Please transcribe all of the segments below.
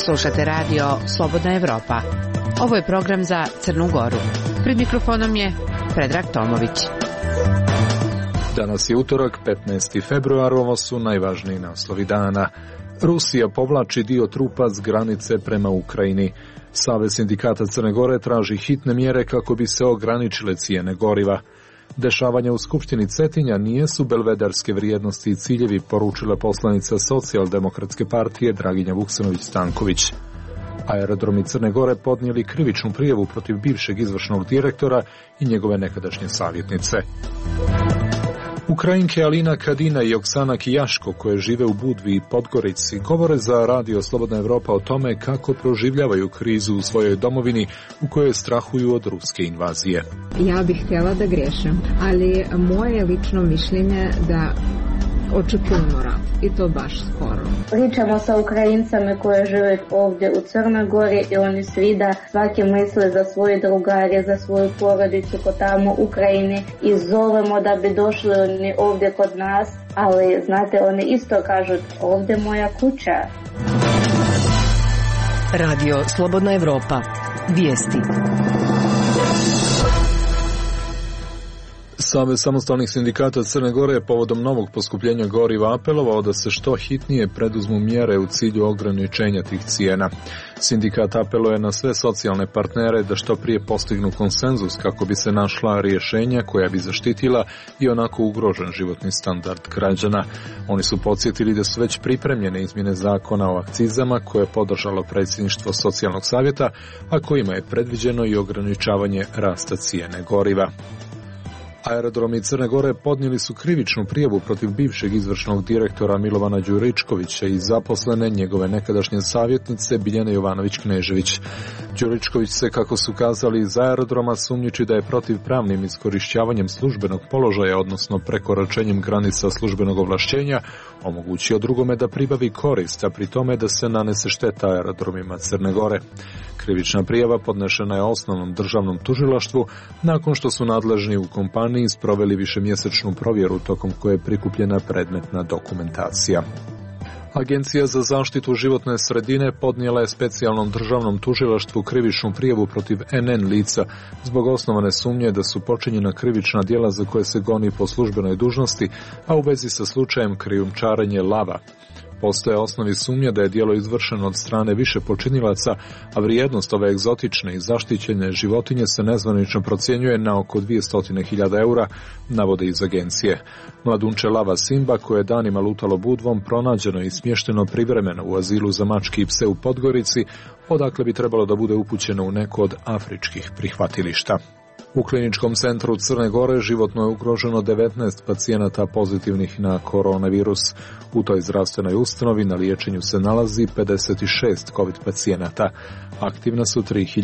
Slušate radio Slobodna Evropa. Ovo je program za Crnu Goru. Pred mikrofonom je Predrag Tomović. Danas je utorak, 15. februar, ovo su najvažniji naslovi dana. Rusija povlači dio trupa s granice prema Ukrajini. Savez sindikata Crne Gore traži hitne mjere kako bi se ograničile cijene goriva. Dešavanja u Skupštini Cetinja nijesu belvederske vrijednosti i ciljevi, poručila poslanica Socijaldemokratske partije Draginja Vuksanović-Stanković. Aerodromi Crne Gore podnijeli krivičnu prijavu protiv bivšeg izvršnog direktora i njegove nekadašnje savjetnice. Ukrajinke Alina Kadina i Oksana Kijaško, koje žive u Budvi i Podgorici, govore za radio Slobodna Evropa o tome kako proživljavaju krizu u svojoj domovini u kojoj strahuju od ruske invazije. Ja bih htjela da grešim, ali moje lično mišljenje da očekujemo rat i to baš skoro. Pričamo sa Ukrajincama koje žive ovdje u Crnoj Gori i oni svi da svaki misle za svoje drugare, za svoju porodicu kod tamo u Ukrajini i zovemo da bi došli oni ovdje kod nas, ali znate, oni isto kažu ovdje moja kuća. Radio Slobodna Evropa. Vijesti. Savez samostalnih sindikata Crne Gore je povodom novog poskupljenja goriva apelovao da se što hitnije preduzmu mjere u cilju ograničenja tih cijena. Sindikat apeluje na sve socijalne partnere da što prije postignu konsenzus kako bi se našla rješenja koja bi zaštitila i onako ugrožen životni standard građana. Oni su podsjetili da su već pripremljene izmjene zakona o akcizama koje je podržalo predsjedništvo socijalnog savjeta, a kojima je predviđeno i ograničavanje rasta cijene goriva. Aerodromi Crne Gore podnijeli su krivičnu prijavu protiv bivšeg izvršnog direktora Milovana Đuričkovića i zaposlene njegove nekadašnje savjetnice Biljane Jovanović-Knežević. Đuričković se, kako su kazali iz aerodroma, sumnjiči da je protivpravnim iskorišćavanjem službenog položaja, odnosno prekoračenjem granica službenog ovlašćenja, omogućio drugome da pribavi korist, a pri tome da se nanese šteta aerodromima Crne Gore. Krivična prijava podnešena je osnovnom državnom tužilaštvu nakon što su nadležni u kompaniji sproveli višemjesečnu provjeru tokom koje je prikupljena predmetna dokumentacija. Agencija za zaštitu životne sredine podnijela je specijalnom državnom tužilaštvu krivičnu prijavu protiv NN lica zbog osnovane sumnje da su počinjena krivična djela za koje se goni po službenoj dužnosti, a u vezi sa slučajem krijumčarenje lava. Postoje osnovi sumnje da je djelo izvršeno od strane više počinilaca, a vrijednost ove egzotične i zaštićene životinje se nezvanično procjenjuje na oko 200.000 eura, navode iz agencije. Mladunče lava Simba, koje je danima lutalo Budvom, pronađeno i smješteno privremeno u azilu za mačke i pse u Podgorici, odakle bi trebalo da bude upućeno u neko od afričkih prihvatilišta. U kliničkom centru Crne Gore životno je ugroženo 19 pacijenata pozitivnih na koronavirus. U toj zdravstvenoj ustanovi na liječenju se nalazi 56 COVID pacijenata. Aktivna su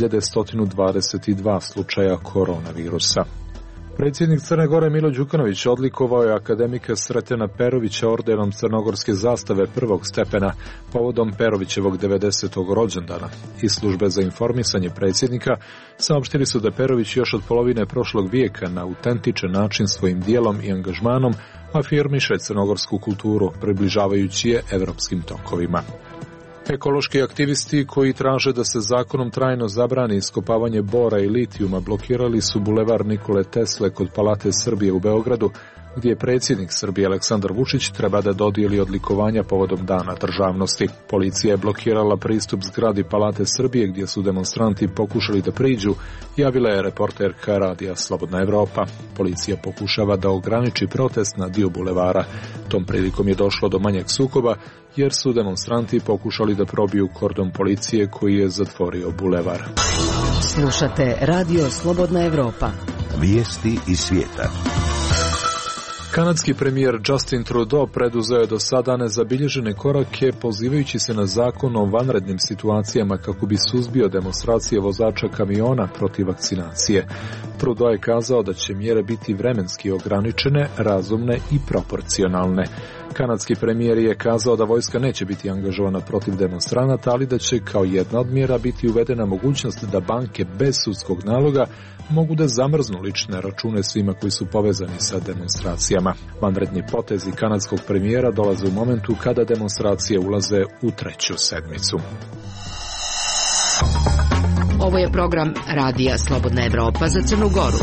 3122 slučaja koronavirusa. Predsjednik Crne Gore Milo Đukanović odlikovao je akademika Sretena Perovića ordenom crnogorske zastave prvog stepena povodom Perovićevog 90. rođendana. Iz službe za informisanje predsjednika saopštili su da Perović još od polovine prošlog vijeka na autentičan način svojim dijelom i angažmanom afirmiše crnogorsku kulturu, približavajući je evropskim tokovima. Ekološki aktivisti koji traže da se zakonom trajno zabrani iskopavanje bora i litijuma blokirali su bulevar Nikole Tesle kod Palate Srbije u Beogradu, gdje je predsjednik Srbije Aleksandar Vučić treba da dodijeli odlikovanja povodom Dana državnosti. Policija je blokirala pristup zgradi Palate Srbije gdje su demonstranti pokušali da priđu, javila je reporterka radija Slobodna Evropa. Policija pokušava da ograniči protest na dio bulevara. Tom prilikom je došlo do manjeg sukoba jer su demonstranti pokušali da probiju kordon policije koji je zatvorio bulevar. Slušate Radio Slobodna Evropa. Vijesti iz svijeta. Kanadski premijer Justin Trudeau preduzeo je do sada nezabilježene korake pozivajući se na zakon o vanrednim situacijama kako bi suzbio demonstracije vozača kamiona protiv vakcinacije. Trudeau je kazao da će mjere biti vremenski ograničene, razumne i proporcionalne. Kanadski premijer je kazao da vojska neće biti angažovana protiv demonstranata, ali da će kao jedna od mjera biti uvedena mogućnost da banke bez sudskog naloga mogu da zamrznu lične račune svima koji su povezani sa demonstracijama. Vanredni potezi kanadskog premijera dolaze u momentu kada demonstracije ulaze u treću sedmicu. Ovo je program Radija Slobodna Evropa za Crnu Goru.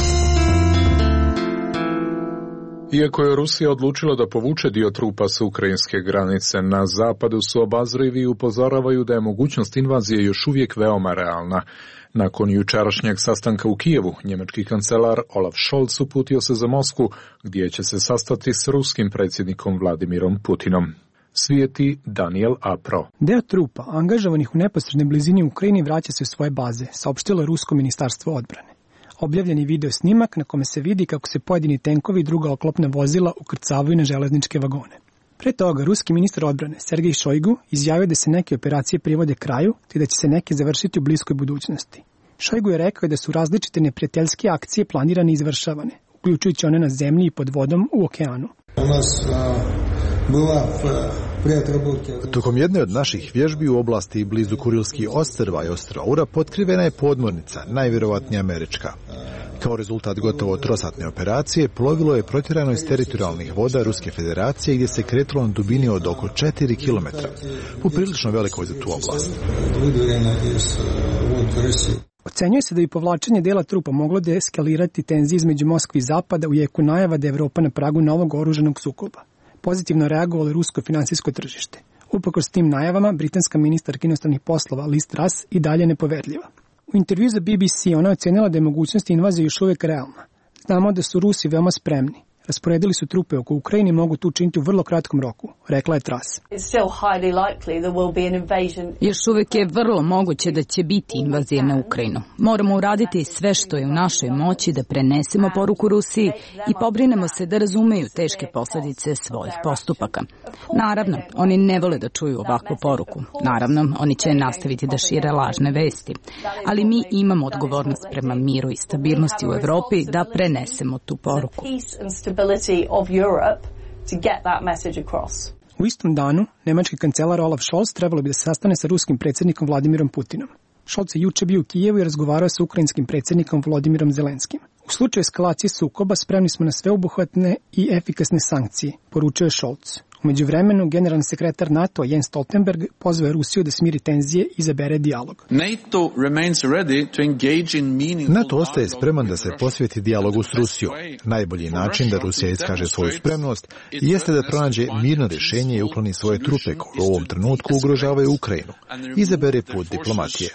Iako je Rusija odlučila da povuče dio trupa sa ukrajinske granice, na zapadu su obazrivi i upozoravaju da je mogućnost invazije još uvijek veoma realna. Nakon jučerašnjeg sastanka u Kijevu, njemački kancelar Olaf Scholz uputio se za Moskvu, gdje će se sastati s ruskim predsjednikom Vladimirom Putinom. Svijeti Daniel Apro. Deo trupa angažovanih u neposrednoj blizini Ukrajini vraća se u svoje baze, saopštilo Rusko ministarstvo odbrane. Objavljen je video snimak na kome se vidi kako se pojedini tenkovi i druga oklopna vozila ukrcavaju na železničke vagone. Pre toga, ruski ministar odbrane Sergej Šojgu izjavio da se neke operacije privode kraju te da će se neke završiti u bliskoj budućnosti. Šojgu je rekao da su različite neprijateljske akcije planirane i izvršavane, uključujući one na zemlji i pod vodom u okeanu. Tokom jedne od naših vježbi u oblasti blizu Kurilskih ostrva i ostrva Ura potkrivena je podmornica, najvjerovatnije američka. Kao rezultat gotovo trosatne operacije, plovilo je protjerano iz teritorijalnih voda Ruske federacije gdje se kretalo na dubini od oko 4 km, poprilično velikoj za tu oblast. Ocenjuje se da bi povlačenje dela trupa moglo deeskalirati tenzije između Moskve i Zapada u jeku najava da je Evropa na pragu novog oružanog sukoba. Pozitivno reagovalo rusko finansijsko tržište. Uprkos tim najavama, britanska ministarka inostranih poslova Liz Truss i dalje nepoverljiva. U intervju za BBC ona ocenila da je mogućnost invazije još uvijek realna. Znamo da su Rusi veoma spremni. Rasporedili su trupe oko Ukrajine i mogu tu učiniti u vrlo kratkom roku, rekla je Truss. Još uvijek je vrlo moguće da će biti invazija na Ukrajinu. Moramo uraditi sve što je u našoj moći da prenesemo poruku Rusiji i pobrinemo se da razumeju teške posljedice svojih postupaka. Naravno, oni ne vole da čuju ovakvu poruku. Naravno, oni će nastaviti da šire lažne vesti. Ali mi imamo odgovornost prema miru i stabilnosti u Evropi da prenesemo tu poruku. U istom danu, nemački kancelar Olaf Scholz trebalo bi da se sastane sa ruskim predsjednikom Vladimirom Putinom. Scholz je juče bio u Kijevu i razgovarao sa ukrajinskim predsjednikom Volodimirom Zelenskim. U slučaju eskalacije sukoba spremni smo na sveobuhvatne i efikasne sankcije, poručio je Scholz. U međuvremenu, generalni sekretar NATO Jens Stoltenberg pozvao je Rusiju da smiri tenzije i izabere dijalog. NATO ostaje spreman da se posveti dijalogu s Rusijom. Najbolji način da Rusija iskaže svoju spremnost jeste da pronađe mirno rješenje i ukloni svoje trupe koje u ovom trenutku ugrožavaju Ukrajinu. Izabere put diplomatije.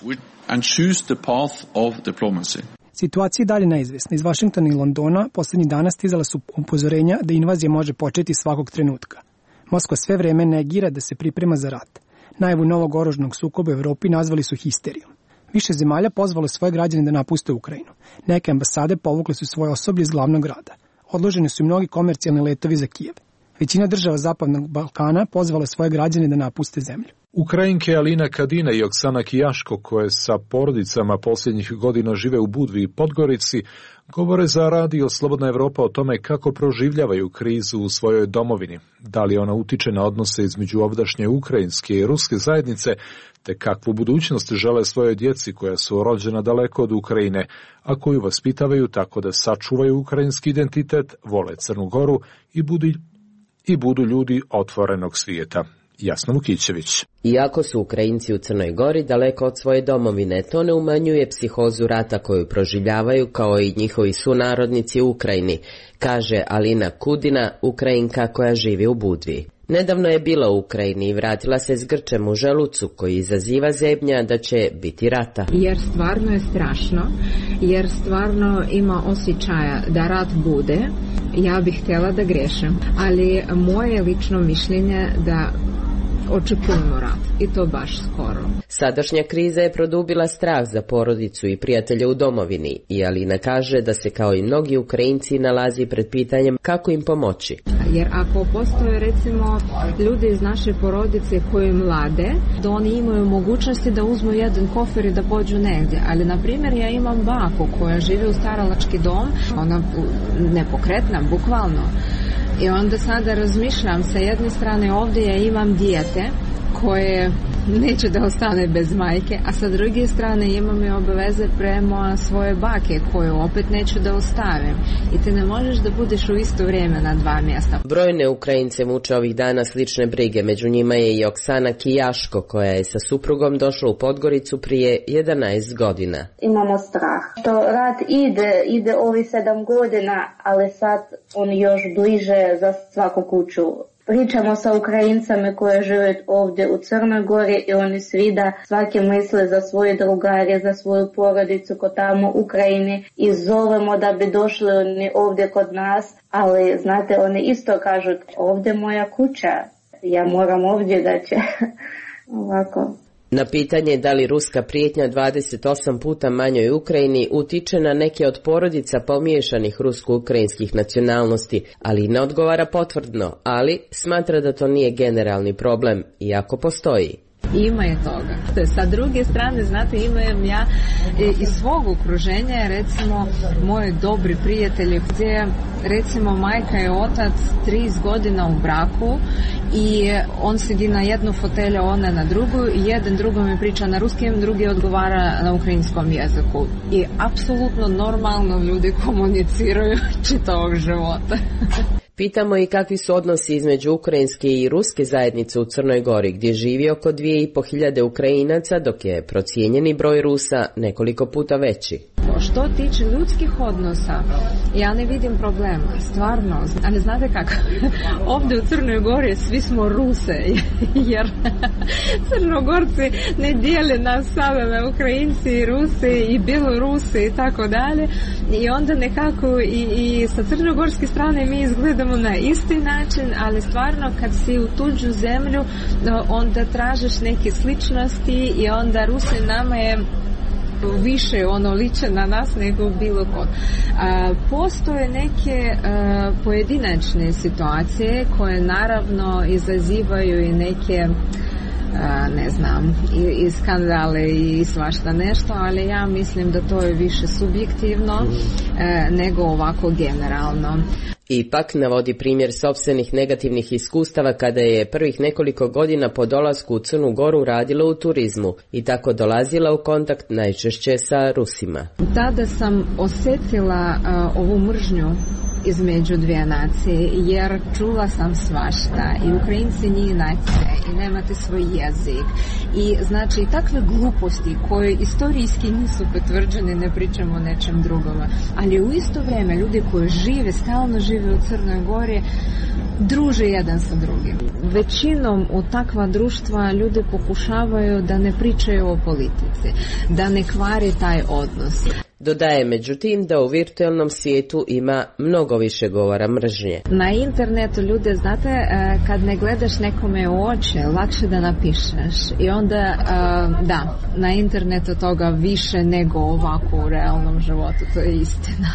Situacija je dalje neizvjesna. Iz Vašingtona i Londona posljednjih dana stizala su upozorenja da invazija može početi svakog trenutka. Moskva sve vreme negira da se priprema za rat. Najavu novog oružanog sukoba u Evropi nazvali su histerijom. Više zemalja pozvalo svoje građane da napuste Ukrajinu. Neke ambasade povukle su svoje osoblje iz glavnog grada. Odloženi su i mnogi komercijalni letovi za Kijev. Većina država Zapadnog Balkana pozvala svoje građane da napuste zemlju. Ukrajinke Alina Kadina i Oksana Kijaško, koje sa porodicama posljednjih godina žive u Budvi i Podgorici, govore za Radio Slobodna Evropa o tome kako proživljavaju krizu u svojoj domovini, da li ona utiče na odnose između ovdašnje ukrajinske i ruske zajednice, te kakvu budućnost žele svojoj djeci koja su rođena daleko od Ukrajine, a koju vaspitavaju tako da sačuvaju ukrajinski identitet, vole Crnu Goru i budu ljudi otvorenog svijeta. Jasna Vukićević. Iako su Ukrajinci u Crnoj Gori daleko od svoje domovine, to ne umanjuje psihozu rata koju proživljavaju kao i njihovi sunarodnici u Ukrajini, kaže Alina Kudina, Ukrajinka koja živi u Budvi. Nedavno je bila u Ukrajini i vratila se s grčem u želucu koji izaziva zebnja da će biti rata. Jer stvarno je strašno, jer stvarno ima osjećaja da rat bude. Ja bih htjela da grešim, ali moje lično mišljenje da očekujemo rat i to baš skoro. Sadašnja kriza je produbila strah za porodicu i prijatelje u domovini i Alina kaže da se kao i mnogi Ukrajinci nalazi pred pitanjem kako im pomoći. Jer ako postoje recimo ljudi iz naše porodice koji mlade, da oni imaju mogućnosti da uzmu jedan kofer i da pođu negdje. Ali na primjer ja imam baku koja živi u staralački dom, ona nepokretna, bukvalno. I onda sada razmišljam, sa jedne strane ovdje ja imam dijete koje neće da ostane bez majke, a sa druge strane imam i obaveze prema svoje bake koje opet neću da ostavim. I ti ne možeš da budeš u isto vrijeme na dva mjesta. Brojne Ukrajince muče ovih dana slične brige, među njima je i Oksana Kijaško koja je sa suprugom došla u Podgoricu prije 11 godina. Imamo strah. Što rat ide ovi 7 godina, ali sad on još bliže za svaku kuću. Pričamo sa Ukrajincama koje žive ovdje u Crnoj Gori i oni svi da svaki misle za svoje drugare, za svoju porodicu kod tamo u Ukrajini i zovemo da bi došli oni ovdje kod nas, ali znate oni isto kažu ovdje moja kuća, ja moram ovdje da će ovako. Na pitanje da li ruska prijetnja 28 puta manjoj Ukrajini utiče na neke od porodica pomiješanih rusko-ukrajinskih nacionalnosti, ali ne odgovara potvrdno, ali smatra da to nije generalni problem, iako postoji. Ima je toga. Sa druge strane, znate, imam ja iz svog okruženja, recimo, moji dobri prijatelji, gdje, recimo, majka i otac 30 godina u braku i on sedi na jednu fotelju, ona na drugu i jedan drugom priča na ruskim, drugi odgovara na ukrajinskom jeziku. I apsolutno normalno ljudi komuniciraju čitavog života. Pitamo i kakvi su odnosi između ukrajinske i ruske zajednice u Crnoj Gori, gdje živi oko 2500 Ukrajinaca, dok je procijenjeni broj Rusa nekoliko puta veći. Što tiče ljudskih odnosa, ja ne vidim problema, stvarno. Ali znate kako, ovdje u Crnoj Gori svi smo Ruse, jer Crnogorci ne dijele nas same, Ukrajinci i Rusi i Bjelorusi i tako dalje. I onda nekako i sa crnogorske strane mi izgledamo na isti način, ali stvarno kad si u tuđu zemlju, onda tražiš neke sličnosti i onda Rusi nama je više liče na nas nego bilo kod. Postoje neke pojedinačne situacije koje naravno izazivaju i neke ne znam, i skandale i svašta nešto, ali ja mislim da to je više subjektivno nego ovako generalno. Ipak navodi primjer sopstvenih negativnih iskustava kada je prvih nekoliko godina po dolasku u Crnu Goru radila u turizmu i tako dolazila u kontakt najčešće sa Rusima. Tada sam osjetila ovu mržnju između dvije nacije, jer čula sam svašta i Ukrajinci nije nacija i nemate svoj jezik i znači takve gluposti koje istorijski nisu potvrđene, ne pričamo o nečem drugom, ali u isto vrijeme ljudi koji žive, stalno žive u Crnoj Gori, druže jedan sa drugim. Većinom u takva društva ljudi pokušavaju da ne pričaju o politici, da ne kvari taj odnos. Dodaje međutim da u virtualnom svijetu ima mnogo više govora mržnje. Na internetu ljude, znate, kad ne gledaš nekome u oči, lakše da napišeš. I onda, da, na internetu toga više nego ovako u realnom životu, to je istina.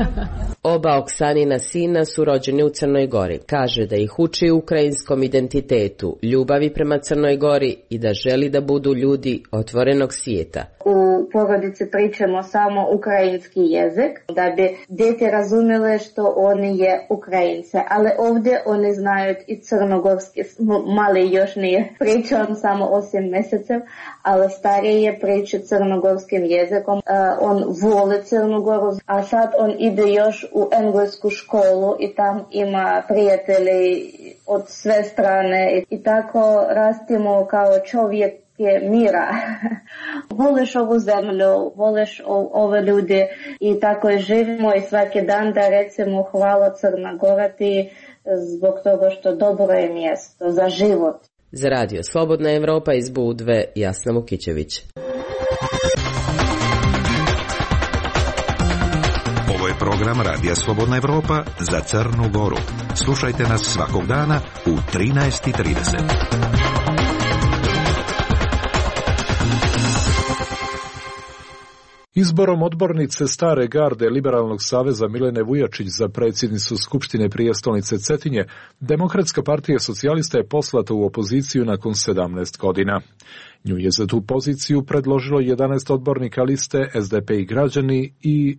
Oba Oksanina sina su rođeni u Crnoj Gori. Kaže da ih uči ukrajinskom identitetu, ljubavi prema Crnoj Gori i da želi da budu ljudi otvorenog svijeta. U porodici pričamo samo ukrajinski jezik, da bi djete razumjele što oni je Ukrajince, ali ovdje oni znaju i crnogorski, mali još nije pričao samo 8 mjesecev, ali stariji je priča crnogorskim jezikom, on voli Crnu Goru, a sad on ide još u englesku školu i tam ima prijatelji od sve strane i tako rastimo kao čovjek je mira. Voliš ovu zemlju, voliš ove ljude i tako je živimo i svaki dan da recimo hvala Crna Gora ti zbog toga što dobro je mjesto za život. Za radio Slobodna Evropa iz Budve, Jasna Vukićević. Ovo je program Radija Slobodna Evropa za Crnu Goru. Slušajte nas svakog dana u 13:30. Izborom odbornice Stare garde Liberalnog saveza Milene Vujačić za predsjednicu Skupštine prijestolnice Cetinje, Demokratska partija socijalista je poslata u opoziciju nakon 17 godina. Nju je za tu poziciju predložilo 11 odbornika liste SDP i Građani i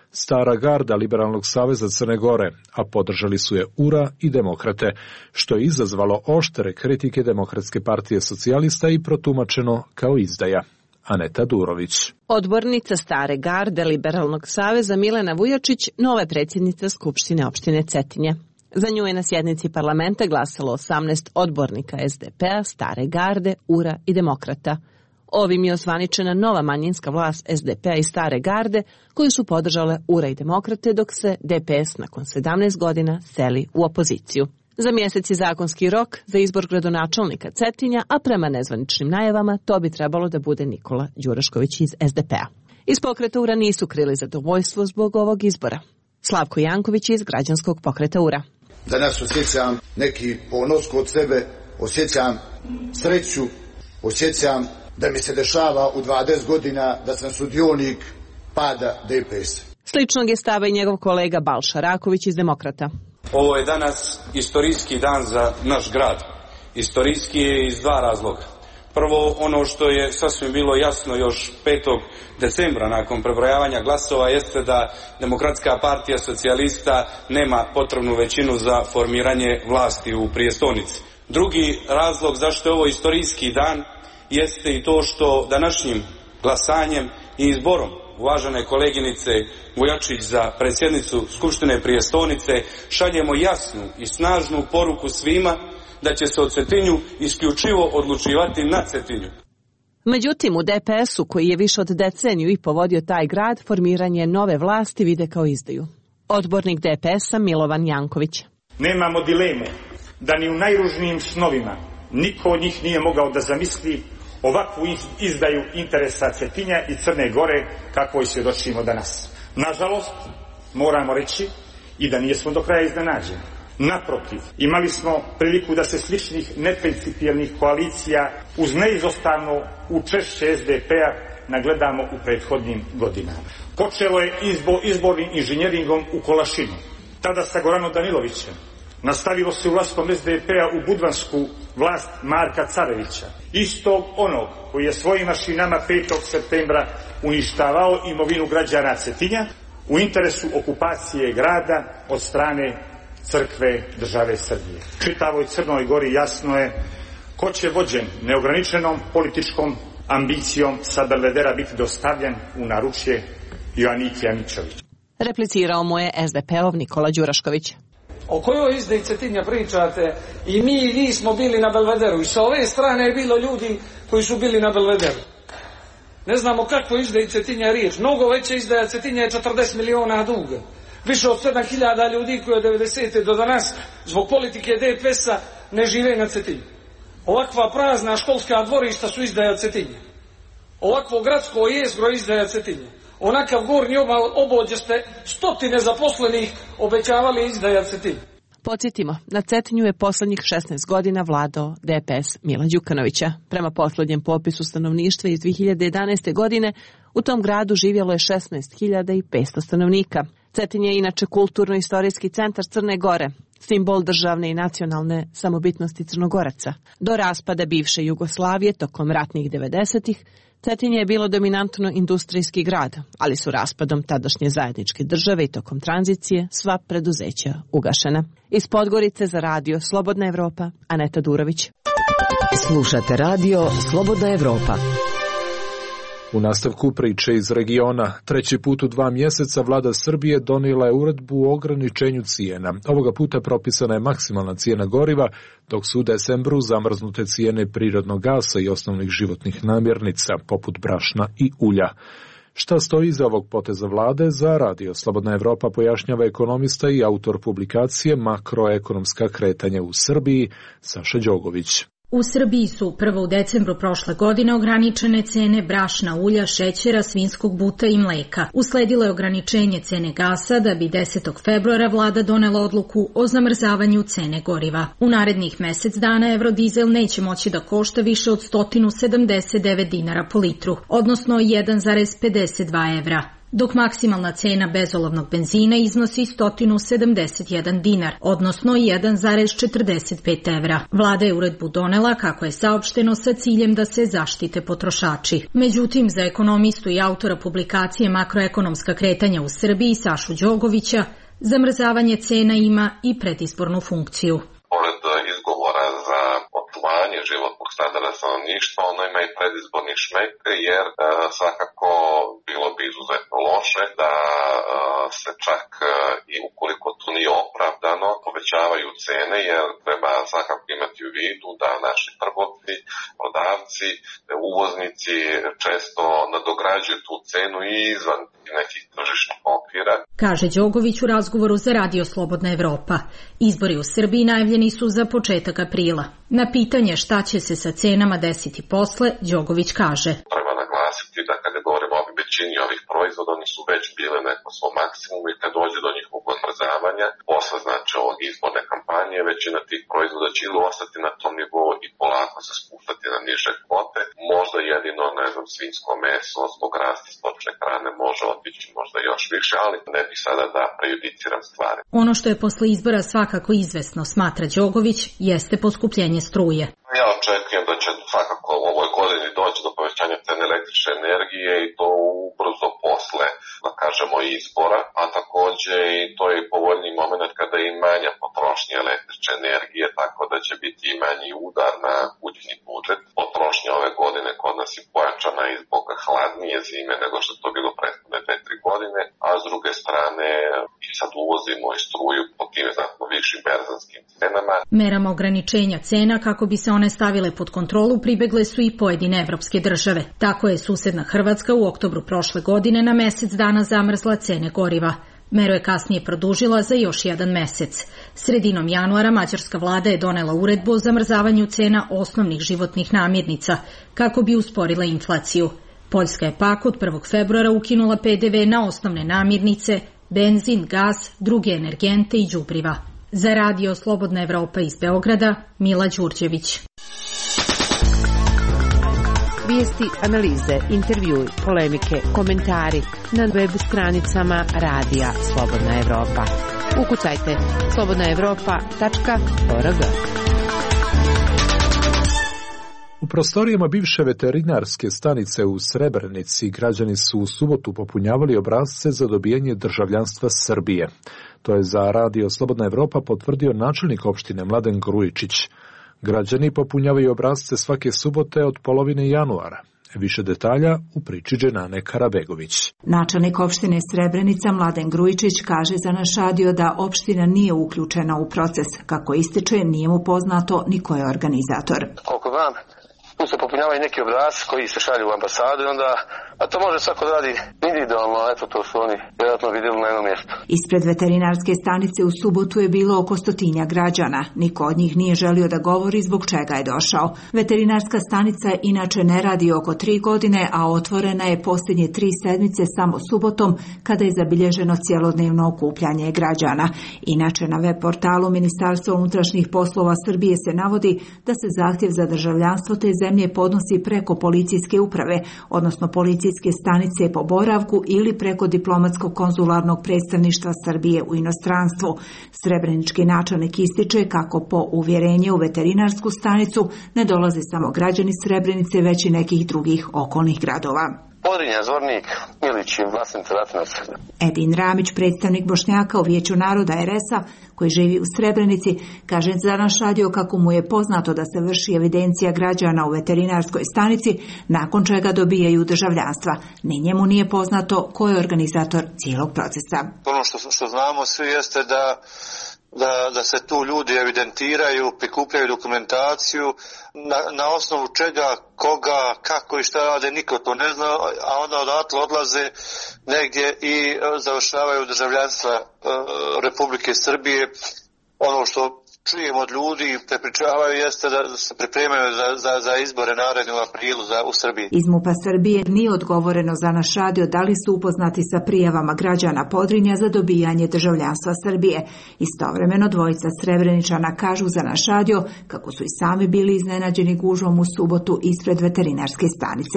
stara garda Liberalnog saveza Crne Gore, a podržali su je URA i Demokrate, što je izazvalo oštre kritike Demokratske partije socijalista i protumačeno kao izdaja. Aneta Durović. Odbornica stare garde Liberalnog saveza Milena Vujačić, nova predsjednica Skupštine opštine Cetinje. Za nju je na sjednici parlamenta glasalo 18 odbornika SDP-a, stare garde, URA i Demokrata. Ovim je osvaničena nova manjinska vlast SDP-a i stare garde, koju su podržale URA i Demokrate, dok se DPS nakon 17 godina seli u opoziciju. Za mjesec je zakonski rok za izbor gradonačelnika Cetinja, a prema nezvaničnim najavama to bi trebalo da bude Nikola Đurašković iz SDP-a. Iz pokreta URA nisu krili zadovoljstvo zbog ovog izbora. Slavko Janković iz građanskog pokreta URA. Danas osjećam neki ponos kod sebe, osjećam sreću, osjećam da mi se dešava u 20 godina da sam sudionik pada DPS. Sličnog je stava i njegov kolega Balša Raković iz Demokrata. Ovo je danas istorijski dan za naš grad. Istorijski je iz dva razloga. Prvo, ono što je sasvim bilo jasno još 5. decembra nakon prebrojavanja glasova jeste da Demokratska partija socijalista nema potrebnu većinu za formiranje vlasti u prijestolnici. Drugi razlog zašto je ovo istorijski dan jeste i to što današnjim glasanjem i izborom uvažene koleginice Vujačić za predsjednicu Skupštine prijestolnice šaljemo jasnu i snažnu poruku svima da će se o Cetinju isključivo odlučivati na Cetinju. Međutim, u DPS-u, koji je više od deceniju i povodio taj grad, formiranje nove vlasti vide kao izdaju. Odbornik DPS-a Milovan Janković. Nemamo dilemu da ni u najružnijim snovima niko od njih nije mogao da zamisli ovakvu izdaju interesa Cetinja i Crne Gore kakvoj svjedočimo danas. Nažalost, moramo reći i da nijesmo do kraja iznenađeni. Naprotiv, imali smo priliku da se sličnih neprincipijelnih koalicija uz neizostavno učešće SDP-a nagledamo u prethodnim godinama. Počelo je izbornim inženjeringom u Kolašinu, tada sa Goranom Danilovićem. Nastavilo se ulaskom SDP-a u budvansku vlast Marka Carevića, istog onog koji je svojim mašinama 5. septembra uništavao imovinu građana Cetinja u interesu okupacije grada od strane crkve države Srbije. Čitavoj Crnoj Gori jasno je ko će vođen neograničenom političkom ambicijom sa Belvedera biti dostavljen u naručje Joaniki Aničević. Replicirao mu je SDP-ov Nikola Đurašković. O kojoj izdaji Cetinja pričate? I mi i vi smo bili na Belvederu. I sa ove strane je bilo ljudi koji su bili na Belvederu. Ne znamo kako izdaji Cetinja je riječ. Mnogo veća izdaja Cetinja je 40 miliona duga. Više od 7.000 ljudi koji od 90. do danas zbog politike DPS-a ne žive na Cetinju. Ovakva prazna školska dvorišta su izdaja Cetinja. Ovakvo gradsko jezgro izdaja Cetinja. Onakav gornji obol gdje ste stotine zaposlenih obećavali izdaja Cetinja. Podsjetimo, na Cetinju je poslednjih 16 godina vladao DPS Mila Đukanovića. Prema posljednjem popisu stanovništva iz 2011. godine u tom gradu živjelo je 16.500 stanovnika. Cetinje je inače kulturno-istorijski centar Crne Gore, simbol državne i nacionalne samobitnosti Crnogoraca. Do raspada bivše Jugoslavije tokom ratnih 90-ih Cetinje je bilo dominantno industrijski grad, ali su raspadom tadašnje zajedničke države i tokom tranzicije sva preduzeća ugašena. Iz Podgorice za radio Slobodna Evropa, Aneta Durović. Slušate radio Slobodna Evropa. U nastavku priče iz regiona, treći put u 2 mjeseca vlada Srbije donijela je uredbu o ograničenju cijena. Ovoga puta propisana je maksimalna cijena goriva, dok su u decembru zamrznute cijene prirodnog gasa i osnovnih životnih namirnica, poput brašna i ulja. Šta stoji iza ovog poteza vlade, za radio Slobodna Evropa pojašnjava ekonomista i autor publikacije Makroekonomska kretanja u Srbiji, Saša Đogović. U Srbiji su prvo u decembru prošle godine ograničene cene brašna, ulja, šećera, svinjskog buta i mleka. Usledilo je ograničenje cene gasa da bi 10. februara vlada donela odluku o zamrzavanju cene goriva. U narednih mjesec dana evrodizel neće moći da košta više od 179 dinara po litru, odnosno 1,52 evra. dok maksimalna cena bezolovnog benzina iznosi 171 dinar, odnosno 1,45 evra. Vlada je uredbu donela, kako je saopšteno, sa ciljem da se zaštite potrošači. Međutim, za ekonomistu i autora publikacije Makroekonomska kretanja u Srbiji Sašu Đogovića, zamrzavanje cena ima i predizbornu funkciju. Pored izgovora za očuvanje životnog standarda stanovništva, ono ima i predizborni šmek, jer svakako bilo bi izuzetno loše da se čak i ukoliko to nije opravdano povećavaju cene, jer treba svakako imati u vidu da naši trgovci, prodavci, uvoznici često nadograđuju tu cenu i izvan nekih tržišnih okvira. Kaže Đogović u razgovoru za Radio Slobodna Evropa. Izbori u Srbiji najavljeni su za početak aprila. Na pitanje šta će se sa cenama desiti posle, Đogović kaže: Treba naglasiti da kada govorimo o većini ovih proizvoda, oni su već bile neko svom maksimumu i kad dođe do njihovog odmrzavanja, posle znači ovog izborne kampanje, većina tih proizvoda će ili ostati na tom nivou i polako se spuštati na niže kvote. Možda jedino, svinjsko meso zbog rasta stočne hrane može otići možda još više, ali ne bih sada da prejudiciram stvari. Ono što je posle izbora svakako izvesno, smatra Đogović, jeste poskupljenje struje. Ja očekujem da će svakako u ovoj godini doći do povećanja cene električne energije i to ubrzo posle, da kažemo, izbora, a takođe i to je povoljniji moment kada je i manja potrošnja električne energije, tako da će biti i manji udar na kućni budžet. Potrošnja ove godine kod nas je pojačana i zbog hladnije zime nego što je to bilo prethodne 2-3 godine, a s druge strane i sad uvozimo i struju po tim znatno višim berzanskim cenama. Merama ograničenja cena kako bi se one stavile pod kontrolu pribegle su i pojedine evropske države. Tako je susedna Hrvatska u oktobru prošle godine na mesec dana zamrzla cene goriva. Meru je kasnije produžila za još jedan mesec. Sredinom januara mađarska vlada je donela uredbu o zamrzavanju cena osnovnih životnih namirnica kako bi usporila inflaciju. Poljska je pak od 1. februara ukinula PDV na osnovne namirnice, benzin, gas, druge energente i đubriva. Za Radio Slobodna Evropa iz Beograda, Mila Đurđević. Vijesti, analize, intervjui, polemike, komentari na web stranicama Radija Slobodna Evropa. Ukucajte slobodnaevropa.org. U prostorijama bivše veterinarske stanice u Srebrenici građani su u subotu popunjavali obrasce za dobijanje državljanstva Srbije. To je za Radio Slobodna Evropa potvrdio načelnik opštine Mladen Grujičić. Građani popunjavaju obrasce svake subote od polovine januara. Više detalja u priči Dženane Karabegović. Načelnik opštine Srebrenica Mladen Grujičić kaže za naš radio da opština nije uključena u proces. Kako ističe, nije mu poznato ni ko je organizator. Koliko znam, tu se popunjavaju neki obrasci koji se šalju u ambasadu i onda, a to može svako da radi individualno, eto to su oni vjerojatno vidjeli na jednom mjestu. Ispred veterinarske stanice u subotu je bilo oko 100 građana. Niko od njih nije želio da govori zbog čega je došao. Veterinarska stanica inače ne radi oko 3 godine, a otvorena je posljednje 3 sedmice samo subotom kada je zabilježeno cjelodnevno okupljanje građana. Inače na web portalu Ministarstva unutrašnjih poslova Srbije se navodi da se zahtjev za državljanstvo te zemlje podnosi preko policijske uprave, odnosno policijske stanice po boravku ili preko diplomatskog konzularnog predstavništva Srbije u inostranstvu. Srebrenički načelnik ističe kako po uvjerenje u veterinarsku stanicu ne dolaze samo građani Srebrenice, već i nekih drugih okolnih gradova. Podrinja, Zvornik, Milić i Vlasnica Ratinac. Edin Ramić, predstavnik Bošnjaka u Vijeću naroda RS-a, koji živi u Srebrenici, kaže za naš radio kako mu je poznato da se vrši evidencija građana u veterinarskoj stanici, nakon čega dobijaju državljanstva. Ni njemu nije poznato ko je organizator cijelog procesa. Ono što znamo svi jeste da se tu ljudi evidentiraju, prikupljaju dokumentaciju, na osnovu čega, koga, kako i šta rade, niko to ne zna, a onda odatle odlaze negdje i završavaju državljanstva Republike Srbije. Ono što čujemo od ljudi i prepričavaju jeste da se pripremaju za izbore naredne u aprilu u Srbiji. Iz MUP-a Srbije nije odgovoreno za naš radio da li su upoznati sa prijavama građana Podrinja za dobijanje državljanstva Srbije. Istovremeno dvojica Srebreničana kažu za naš radio kako su i sami bili iznenađeni gužvom u subotu ispred veterinarske stanice.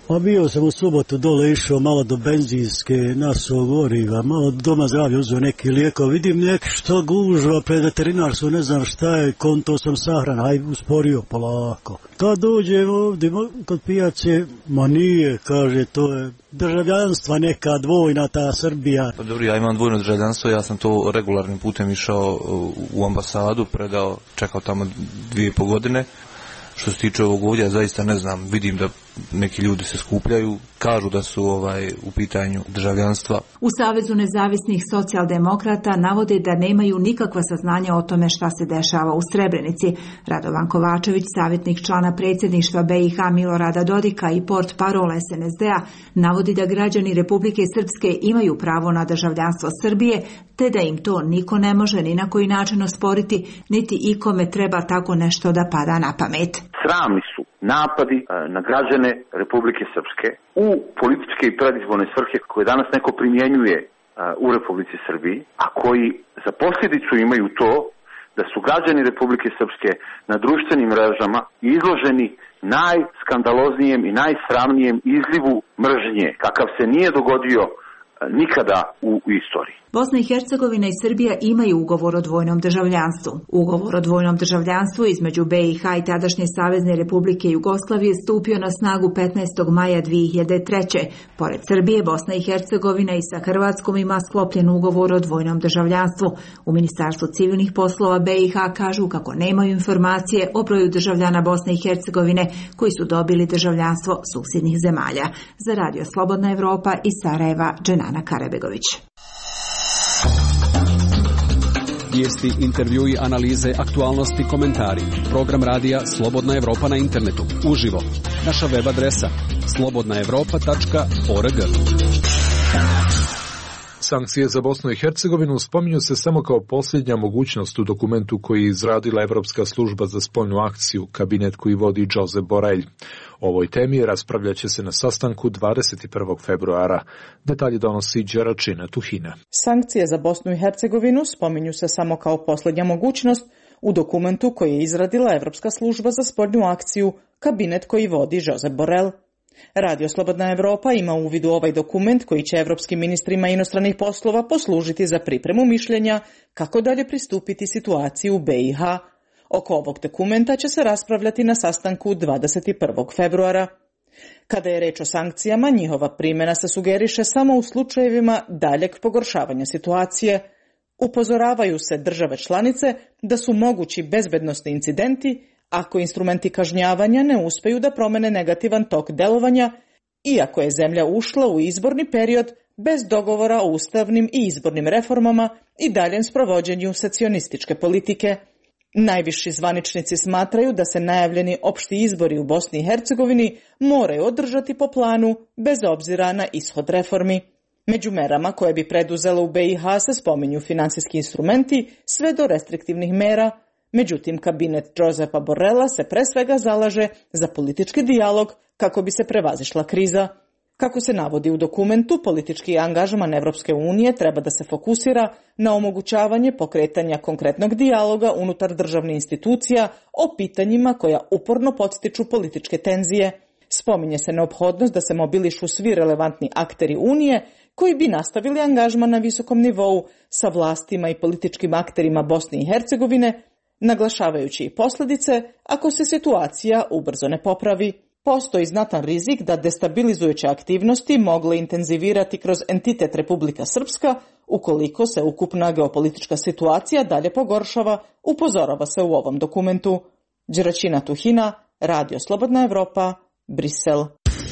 Pa bio sam u subotu dole, išao malo do benzinske, nasuo goriva, malo doma zdravlje uzeo neki lijekov, vidim nešto gužva pred veterinarstvom, ne znam šta je, konto sam sahran, aj usporio polako. Kad dođem ovdje kod pijace, ma nije, kaže, to je državljanstva neka dvojna ta Srbija. Pa dobro, ja imam dvojno državljanstvo, ja sam to regularnim putem išao u ambasadu, predao, čekao tamo 2,5 godine. Što se tiče ovog ovdje, ja zaista ne znam, vidim da neki ljudi se skupljaju, kažu da su u pitanju državljanstva. U Savezu nezavisnih socijaldemokrata navode da nemaju nikakva saznanja o tome šta se dešava u Srebrenici. Radovan Kovačević, savjetnik člana predsjedništva BiH Milorada Dodika i port parol SNSD-a, navodi da građani Republike Srpske imaju pravo na državljanstvo Srbije, te da im to niko ne može ni na koji način osporiti, niti ikome treba tako nešto da pada na pamet. Sramni su napadi na građane Republike Srpske u političke i predizborne svrhe koje danas neko primjenjuje u Republici Srbiji, a koji za posljedicu imaju to da su građani Republike Srpske na društvenim mrežama izloženi najskandaloznijem i najsramnijem izlivu mržnje, kakav se nije dogodio nikada u istoriji. Bosna i Hercegovina i Srbija imaju ugovor o dvojnom državljanstvu. Ugovor o dvojnom državljanstvu između BiH i tadašnje Savezne Republike Jugoslavije stupio na snagu 15. maja 2003. Pored Srbije, Bosna i Hercegovina i sa Hrvatskom ima sklopljen ugovor o dvojnom državljanstvu. U Ministarstvu civilnih poslova BiH kažu kako nemaju informacije o broju državljana Bosne i Hercegovine koji su dobili državljanstvo susjednih zemalja. Za Radio Slobodna Evropa iz Sarajeva, Dženana Karabegović. Vijesti, intervjui, analize, aktualnosti, komentari. Program radija Slobodna Evropa na internetu. Uživo. Naša web adresa slobodnaevropa.org. Sankcije za Bosnu i Hercegovinu spominju se samo kao posljednja mogućnost u dokumentu koji je izradila Evropska služba za spoljnu akciju, kabinet koji vodi Josep Borrell. O ovoj temi raspravljat će se na sastanku 21. februara. Detalji donosi Đeračina Tuhina. Sankcije za Bosnu i Hercegovinu spominju se samo kao posljednja mogućnost u dokumentu koji je izradila Evropska služba za spoljnu akciju, kabinet koji vodi Josep Borrell. Radio Slobodna Evropa ima uvid u ovaj dokument koji će evropskim ministrima inostranih poslova poslužiti za pripremu mišljenja kako dalje pristupiti situaciji u BiH. Oko ovog dokumenta će se raspravljati na sastanku 21. februara. Kada je reč o sankcijama, njihova primjena se sugeriše samo u slučajevima daljeg pogoršavanja situacije. Upozoravaju se države članice da su mogući bezbednosni incidenti ako instrumenti kažnjavanja ne uspeju da promene negativan tok delovanja, iako je zemlja ušla u izborni period bez dogovora o ustavnim i izbornim reformama i daljem sprovođenju secesionističke politike. Najviši zvaničnici smatraju da se najavljeni opšti izbori u Bosni i Hercegovini moraju održati po planu bez obzira na ishod reformi. Među merama koje bi preduzela u BiH se spominju finansijski instrumenti sve do restriktivnih mera. Međutim, kabinet Josepa Borrella se pre svega zalaže za politički dijalog kako bi se prevazišla kriza. Kako se navodi u dokumentu, politički angažman Evropske unije treba da se fokusira na omogućavanje pokretanja konkretnog dijaloga unutar državnih institucija o pitanjima koja uporno podstiču političke tenzije. Spominje se neophodnost da se mobilišu svi relevantni akteri Unije koji bi nastavili angažman na visokom nivou sa vlastima i političkim akterima Bosne i Hercegovine, naglašavajući i posljedice ako se situacija ubrzo ne popravi. Postoji znatan rizik da destabilizujuće aktivnosti mogle intenzivirati kroz entitet Republika Srpska ukoliko se ukupna geopolitička situacija dalje pogoršava, upozorava se u ovom dokumentu. Đeračina Tuhina, Radio Slobodna Evropa, Brisel.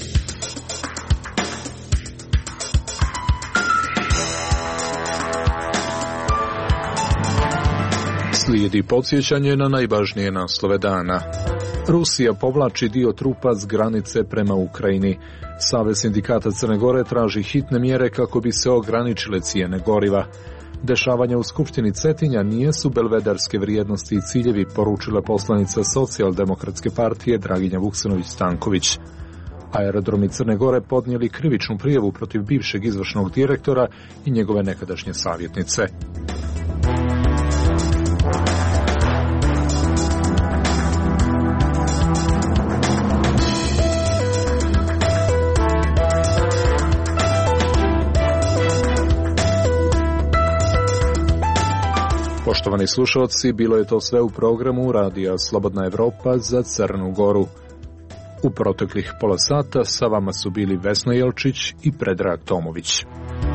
Slijedi podsjećanje na najvažnije naslove dana. Rusija povlači dio trupa s granice prema Ukrajini. Savez sindikata Crne Gore traži hitne mjere kako bi se ograničile cijene goriva. Dešavanja u Skupštini Cetinja nijesu belvederske vrijednosti i ciljevi, poručila poslanica Socijaldemokratske partije Draginja Vuksanović-Stanković. Aerodromi Crne Gore podnijeli krivičnu prijavu protiv bivšeg izvršnog direktora i njegove nekadašnje savjetnice. Poštovani slušalci, bilo je to sve u programu Radija Slobodna Evropa za Crnu Goru. U proteklih pola sata sa vama su bili Vesna Jelčić i Predrag Tomović.